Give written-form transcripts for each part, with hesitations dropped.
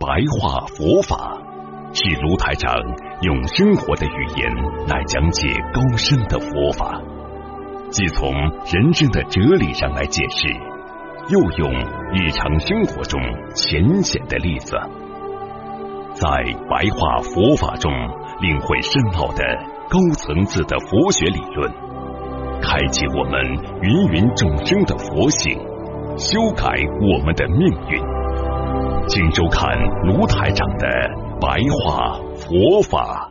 白话佛法，是卢台长用生活的语言来讲解高深的佛法，既从人生的哲理上来解释，又用日常生活中浅显的例子，在白话佛法中领会深奥的高层次的佛学理论，开启我们芸芸众生的佛性，修改我们的命运。请收看卢台长的白话佛法。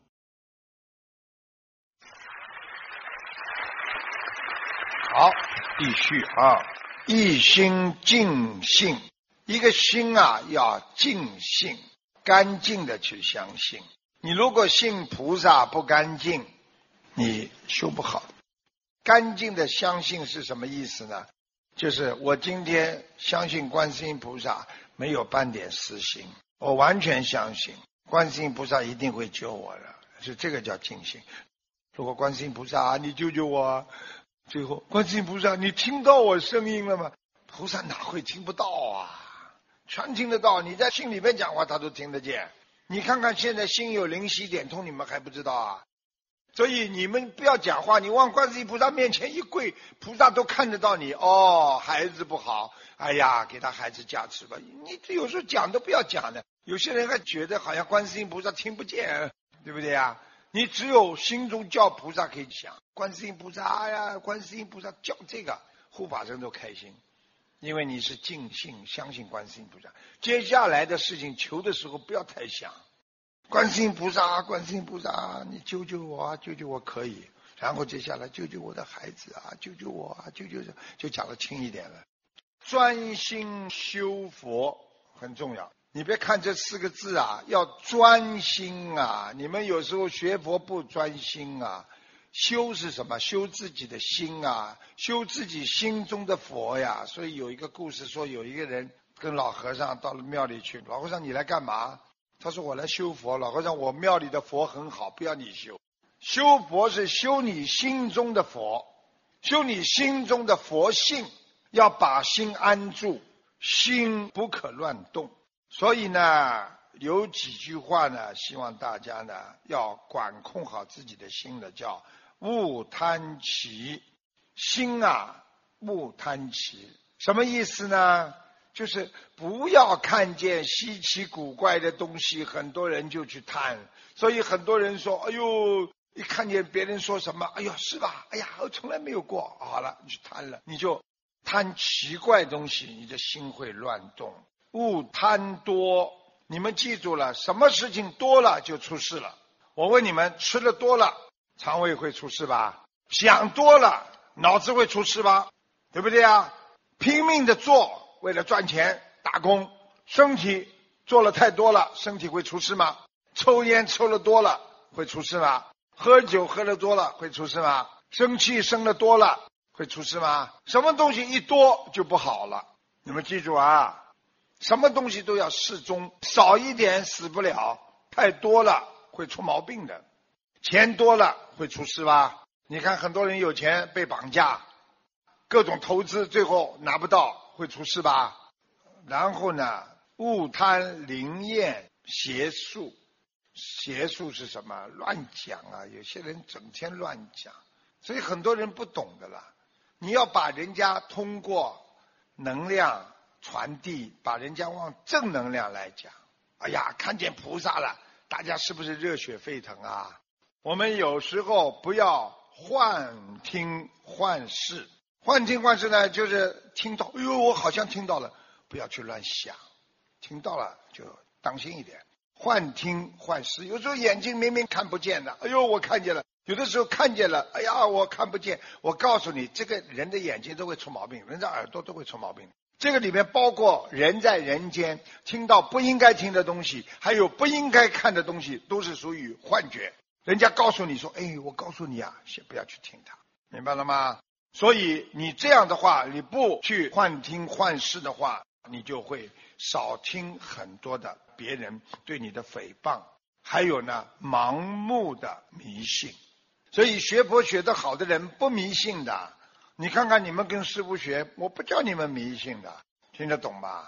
好，继续啊！一心净性，一个心啊要净性，干净的去相信。你如果信菩萨不干净，你修不好。干净的相信是什么意思呢？就是我今天相信观世音菩萨没有半点私心，我完全相信观世音菩萨一定会救我的，是这个叫净心。如果观世音菩萨你救救我啊，最后观世音菩萨你听到我声音了吗？菩萨哪会听不到啊？全听得到，你在心里面讲话他都听得见。你看看现在心有灵犀点通，你们还不知道啊？所以你们不要讲话，你往观世音菩萨面前一跪，菩萨都看得到你。哦，孩子不好，哎呀，给他孩子加持吧。你有时候讲都不要讲的，有些人还觉得好像观世音菩萨听不见，对不对啊？你只有心中叫菩萨可以想，观世音菩萨，哎呀，观世音菩萨叫这个，护法神都开心，因为你是尽信相信观世音菩萨。接下来的事情求的时候不要太想。观世音菩萨，观世音菩萨，你救救我啊，救救我可以。然后接下来救救我的孩子啊，救救我啊，救救，就讲得轻一点了。专心修佛很重要，你别看这4个字啊，要专心啊。你们有时候学佛不专心啊。修是什么？修自己的心啊，修自己心中的佛呀。所以有一个故事说，有一个人跟老和尚到了庙里去，老和尚你来干嘛？他说我来修佛。老和尚，我庙里的佛很好，不要你修。修佛是修你心中的佛，修你心中的佛性，要把心安住，心不可乱动。所以呢，有几句话呢，希望大家呢要管控好自己的心的，叫勿贪奇。心啊，勿贪奇，什么意思呢？就是不要看见稀奇古怪的东西，很多人就去贪。所以很多人说，哎呦，一看见别人说什么，哎呦，是吧？哎呀，我从来没有过。好了，你去贪了，你就贪奇怪东西，你的心会乱动。勿贪多，你们记住了，什么事情多了就出事了。我问你们，吃的多了，肠胃会出事吧？想多了，脑子会出事吧？对不对啊？拼命的做，为了赚钱打工，身体做了太多了，身体会出事吗？抽烟抽了多了会出事吗？喝酒喝了多了会出事吗？生气生了多了会出事吗？什么东西一多就不好了，你们记住啊，什么东西都要适中，少一点死不了，太多了会出毛病的。钱多了会出事吧？你看很多人有钱被绑架，各种投资最后拿不到，会出事吧？然后呢，勿贪灵验邪术。邪术是什么？乱讲啊，有些人整天乱讲，所以很多人不懂的啦。你要把人家通过能量传递，把人家往正能量来讲。哎呀，看见菩萨了，大家是不是热血沸腾啊？我们有时候不要幻听幻视。幻听幻视呢，就是听到，哎呦，我好像听到了，不要去乱想，听到了就当心一点。幻听幻视，有时候眼睛明明看不见的，哎呦，我看见了；有的时候看见了，哎呀，我看不见。我告诉你，这个人的眼睛都会出毛病，人的耳朵都会出毛病。这个里面包括人在人间听到不应该听的东西，还有不应该看的东西，都是属于幻觉。人家告诉你说，哎，我告诉你啊，先不要去听它，明白了吗？所以你这样的话，你不去幻听幻视的话，你就会少听很多的别人对你的诽谤，还有呢，盲目的迷信。所以学佛学得好的人不迷信的。你看看你们跟师父学，我不叫你们迷信的，听得懂吧？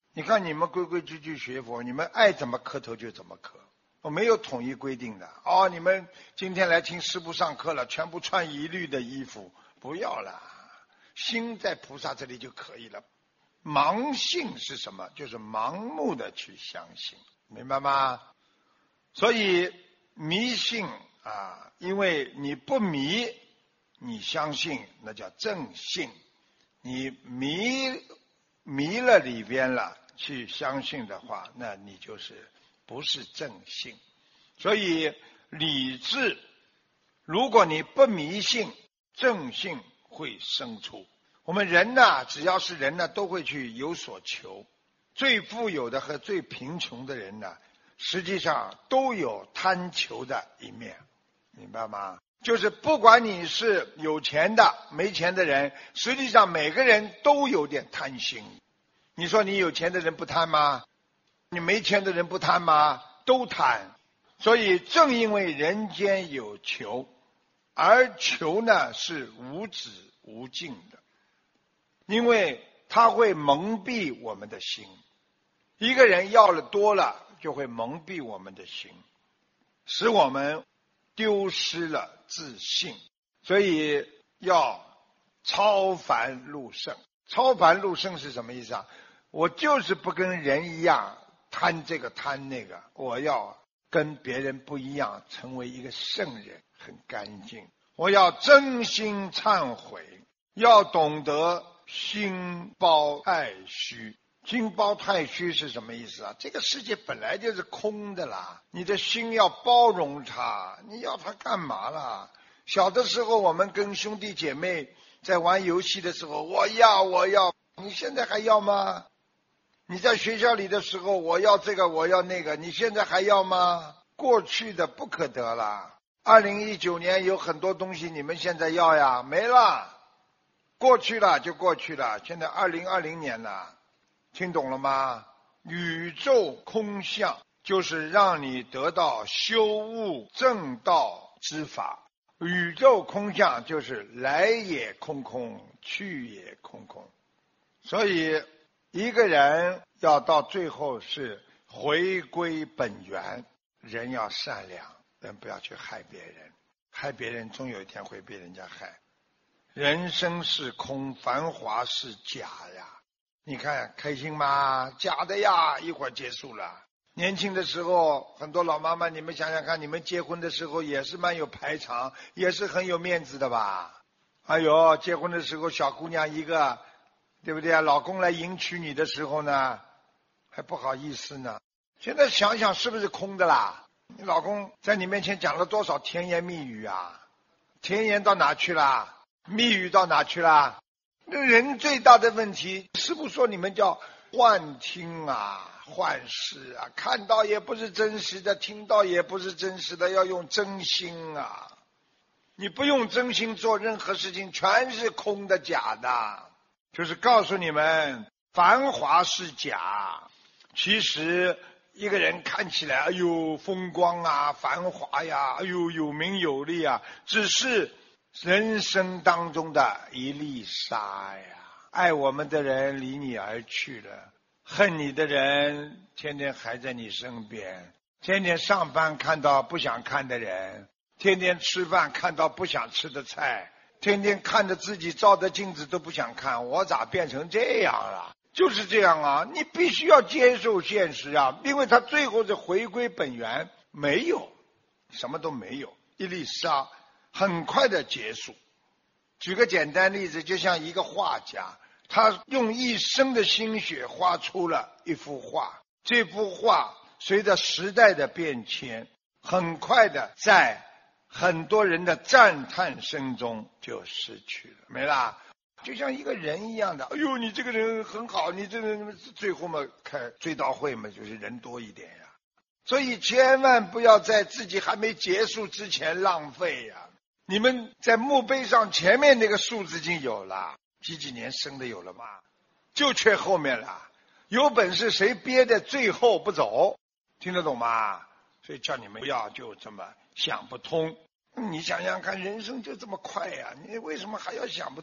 你看你们规规矩矩学佛，你们爱怎么磕头就怎么磕，我没有统一规定的。哦，你们今天来听师父上课了，全部穿一律的衣服，不要了，心在菩萨这里就可以了。盲信是什么？就是盲目的去相信，明白吗？所以迷信啊，因为你不迷，你相信那叫正信，你迷了里边了，去相信的话，那你就是不是正信。所以理智，如果你不迷信，正信会生出。我们人呢，只要是人呢，都会去有所求。最富有的和最贫穷的人呢，实际上都有贪求的一面，明白吗？就是不管你是有钱的没钱的人，实际上每个人都有点贪心。你说你有钱的人不贪吗？你没钱的人不贪吗？都贪。所以正因为人间有求，而求呢是无止无尽的，因为它会蒙蔽我们的心。一个人要了多了，就会蒙蔽我们的心，使我们丢失了自信。所以要超凡入圣。超凡入圣是什么意思啊？我就是不跟人一样贪这个贪那个，我要跟别人不一样，成为一个圣人，很干净。我要真心忏悔，要懂得心包太虚。心包太虚是什么意思啊？这个世界本来就是空的啦，你的心要包容它，你要它干嘛啦？小的时候我们跟兄弟姐妹在玩游戏的时候，我要，你现在还要吗？你在学校里的时候，我要这个我要那个，你现在还要吗？过去的不可得了。2019年有很多东西你们现在要呀，没了，过去了就过去了，现在2020年了，听懂了吗？宇宙空相就是让你得到修悟正道之法。宇宙空相就是来也空空，去也空空。所以一个人要到最后是回归本源，人要善良，人不要去害别人，害别人终有一天会被人家害。人生是空，繁华是假呀。你看开心吗？假的呀，一会儿结束了。年轻的时候，很多老妈妈，你们想想看，你们结婚的时候也是蛮有排场，也是很有面子的吧？哎呦，结婚的时候小姑娘一个，对不对啊？老公来迎娶你的时候呢，还不好意思呢。现在想想是不是空的啦？你老公在你面前讲了多少甜言蜜语啊？甜言到哪去了？蜜语到哪去了？那人最大的问题，师父说你们叫幻听啊，幻视啊，看到也不是真实的，听到也不是真实的，要用真心啊。你不用真心做任何事情，全是空的假的。就是告诉你们，繁华是假，其实一个人看起来哎呦风光啊，繁华呀，哎呦有名有利啊，只是人生当中的一粒沙呀。爱我们的人离你而去了，恨你的人天天还在你身边，天天上班看到不想看的人，天天吃饭看到不想吃的菜，天天看着自己照的镜子都不想看，我咋变成这样了？就是这样啊，你必须要接受现实啊，因为他最后是回归本源，没有，什么都没有，一粒沙很快的结束。举个简单例子，就像一个画家，他用一生的心血画出了一幅画，这幅画随着时代的变迁，很快的在很多人的赞叹声中就失去了，没啦。就像一个人一样的，哎呦你这个人很好，你这个人最后嘛开追悼会嘛，就是人多一点呀。所以千万不要在自己还没结束之前浪费呀。你们在墓碑上前面那个数字已经有了，几年生的有了吗？就缺后面了。有本事谁憋在最后不走，听得懂吗？所以叫你们不要就这么想不通。你想想看，人生就这么快呀，你为什么还要想不通啊？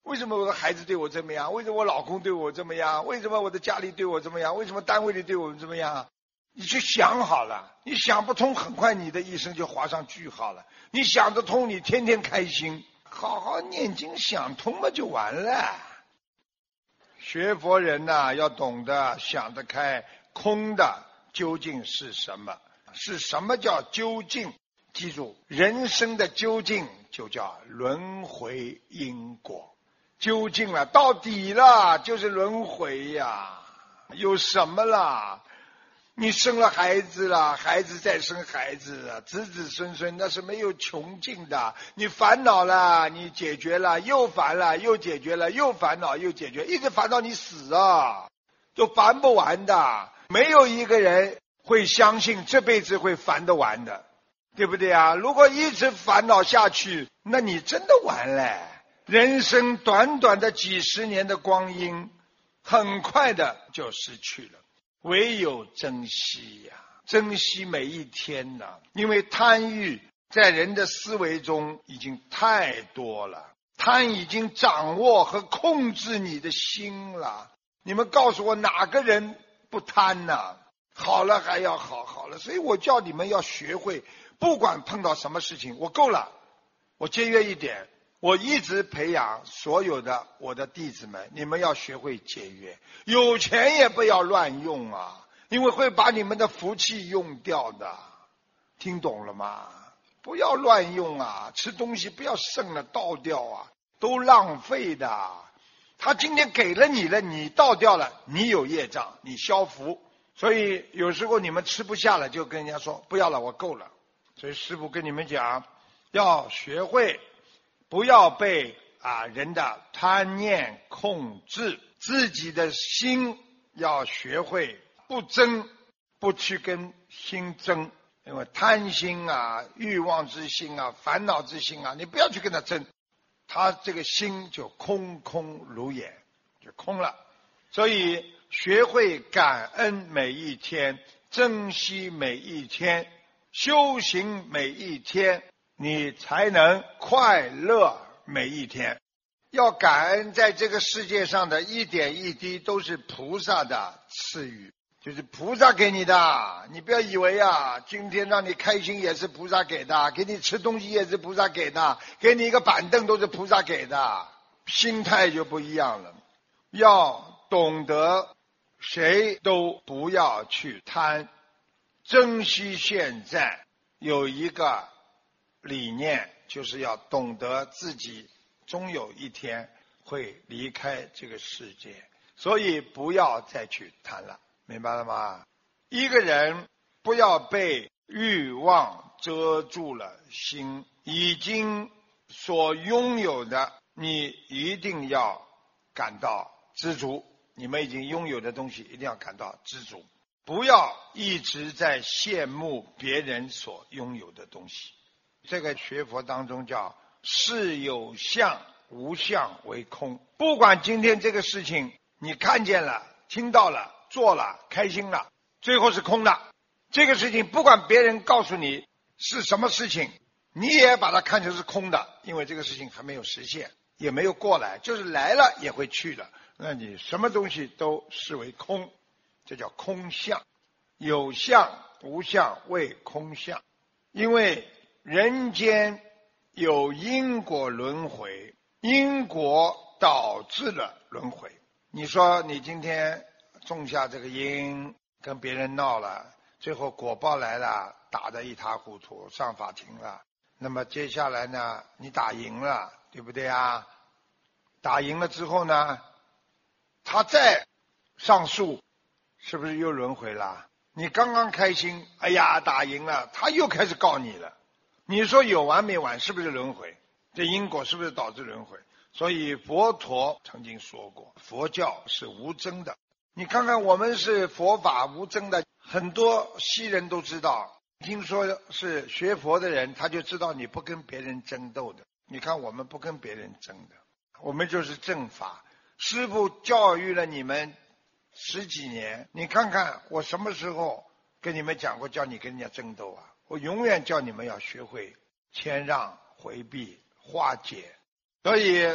为什么我的孩子对我这么样？为什么我老公对我这么样？为什么我的家里对我这么样？为什么单位里对我这么样？你去想好了，你想不通，很快你的一生就划上句号了。你想得通，你天天开心，好好念经想通了就完了。学佛人呐，要懂得想得开，空的究竟是什么？是什么叫究竟？记住，人生的究竟就叫轮回因果。究竟了，到底了，就是轮回呀。有什么啦？你生了孩子了，孩子再生孩子，子子孙孙，那是没有穷尽的。你烦恼了，你解决了，又烦了，又解决了，又烦恼，又解决，一直烦到你死啊，都烦不完的。没有一个人会相信这辈子会烦得完的，对不对啊？如果一直烦恼下去，那你真的完了。人生短短的几十年的光阴，很快的就失去了。唯有珍惜呀，珍惜每一天呐！因为贪欲在人的思维中已经太多了，贪已经掌握和控制你的心了。你们告诉我哪个人不贪呢？好了还要好，好了，所以我叫你们要学会，不管碰到什么事情，我够了，我节约一点。我一直培养所有的我的弟子们，你们要学会节约，有钱也不要乱用啊，因为会把你们的福气用掉的，听懂了吗？不要乱用啊，吃东西不要剩了倒掉啊，都浪费的。他今天给了你了，你倒掉了，你有业障，你消福。所以有时候你们吃不下了，就跟人家说不要了，我够了。所以师父跟你们讲，要学会不要被人的贪念控制，自己的心要学会不争，不去跟心争。因为贪心啊、欲望之心啊、烦恼之心啊，你不要去跟他争，他这个心就空空如也，就空了。所以学会感恩每一天，珍惜每一天，修行每一天，你才能快乐每一天。要感恩在这个世界上的一点一滴都是菩萨的赐予，就是菩萨给你的。你不要以为今天让你开心也是菩萨给的，给你吃东西也是菩萨给的，给你一个板凳都是菩萨给的，心态就不一样了。要懂得谁都不要去贪，珍惜现在。有一个理念，就是要懂得自己终有一天会离开这个世界，所以不要再去贪了，明白了吗？一个人不要被欲望遮住了心，已经所拥有的你一定要感到知足，你们已经拥有的东西一定要感到知足，不要一直在羡慕别人所拥有的东西。这个学佛当中叫事有相无相为空，不管今天这个事情你看见了、听到了、做了、开心了，最后是空的。这个事情不管别人告诉你是什么事情，你也把它看成是空的，因为这个事情还没有实现，也没有过来，就是来了也会去的，那你什么东西都视为空，这叫空相。有相无相为空相。因为人间有因果轮回，因果导致了轮回。你说你今天种下这个因，跟别人闹了，最后果报来了，打得一塌糊涂，上法庭了，那么接下来呢，你打赢了，对不对啊？打赢了之后呢，他再上诉，是不是又轮回了？你刚刚开心，哎呀打赢了，他又开始告你了，你说有完没完？是不是轮回？这因果是不是导致轮回？所以佛陀曾经说过，佛教是无争的。你看看我们是佛法无争的，很多西人都知道，听说是学佛的人，他就知道你不跟别人争斗的。你看我们不跟别人争的，我们就是正法。师父教育了你们10几年，你看看我什么时候跟你们讲过叫你跟人家争斗啊？我永远叫你们要学会谦让、回避、化解。所以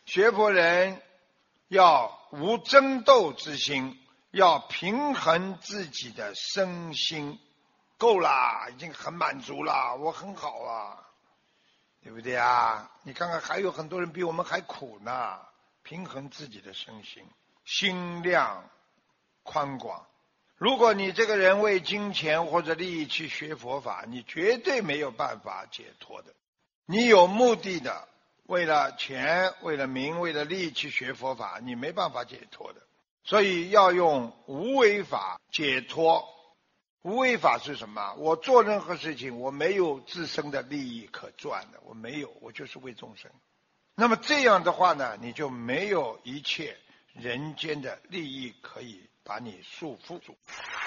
学佛人要无争斗之心，要平衡自己的身心。够啦，已经很满足了，我很好啊，对不对啊？你看看还有很多人比我们还苦呢。平衡自己的身心，心量宽广。如果你这个人为金钱或者利益去学佛法，你绝对没有办法解脱的。你有目的的，为了钱、为了名、为了利去学佛法，你没办法解脱的。所以要用无为法解脱。无为法是什么？我做任何事情，我没有自身的利益可赚的，我没有，我就是为众生。那么这样的话呢，你就没有一切人间的利益可以把你束缚住。